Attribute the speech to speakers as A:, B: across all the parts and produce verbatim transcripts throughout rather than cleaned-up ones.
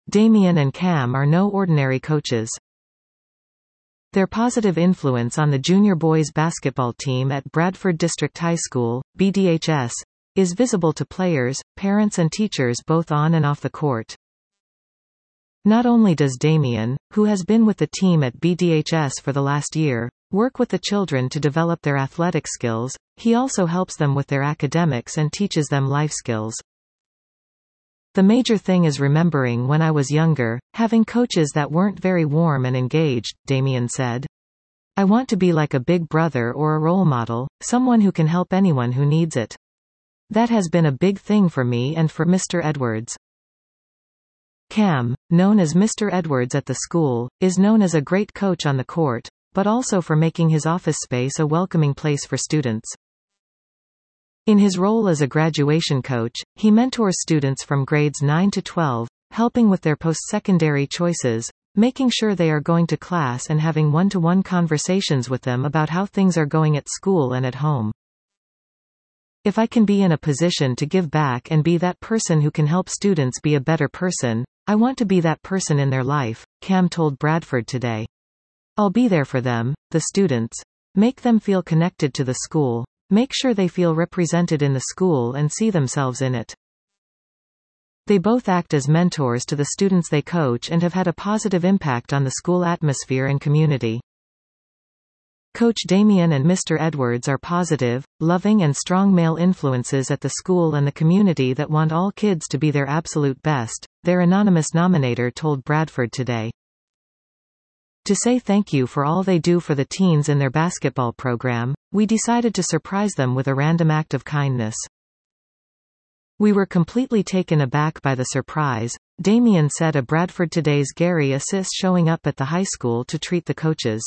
A: Damien and Cam are no ordinary coaches. Their positive influence on the junior boys basketball team at Bradford District High School, B D H S, is visible to players, parents and teachers both on and off the court. Not only does Damien, who has been with the team at B D H S for the last year, work with the children to develop their athletic skills, he also helps them with their academics and teaches them life skills. The major thing is remembering when I was younger, having coaches that weren't very warm and engaged, Damien said. I want to be like a big brother or a role model, someone who can help anyone who needs it. That has been a big thing for me and for Mister Edwards. Cam, known as Mister Edwards at the school, is known as a great coach on the court, but also for making his office space a welcoming place for students. In his role as a graduation coach, he mentors students from grades nine to twelve, helping with their post-secondary choices, making sure they are going to class and having one-to-one conversations with them about how things are going at school and at home. If I can be in a position to give back and be that person who can help students be a better person, I want to be that person in their life, Cam told Bradford Today. I'll be there for them, the students. Make them feel connected to the school. Make sure they feel represented in the school and see themselves in it. They both act as mentors to the students they coach and have had a positive impact on the school atmosphere and community. Coach Damien and Mister Edwards are positive, loving and strong male influences at the school and the community that want all kids to be their absolute best, their anonymous nominator told Bradford Today. To say thank you for all they do for the teens in their basketball program, we decided to surprise them with a random act of kindness. We were completely taken aback by the surprise, Damien said of Bradford Today's Gary Assis showing up at the high school to treat the coaches.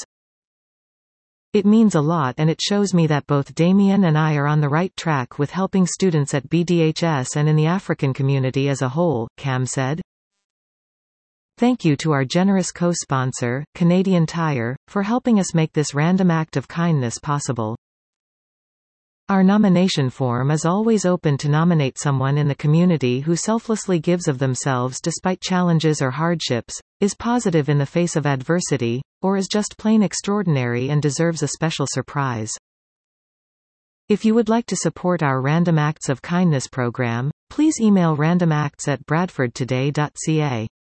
A: It means a lot and it shows me that both Damien and I are on the right track with helping students at B D H S and in the African community as a whole, Cam said. Thank you to our generous co-sponsor, Canadian Tire, for helping us make this random act of kindness possible. Our nomination form is always open to nominate someone in the community who selflessly gives of themselves despite challenges or hardships, is positive in the face of adversity, or is just plain extraordinary and deserves a special surprise. If you would like to support our Random Acts of Kindness program, please email randomacts at bradford today dot c a.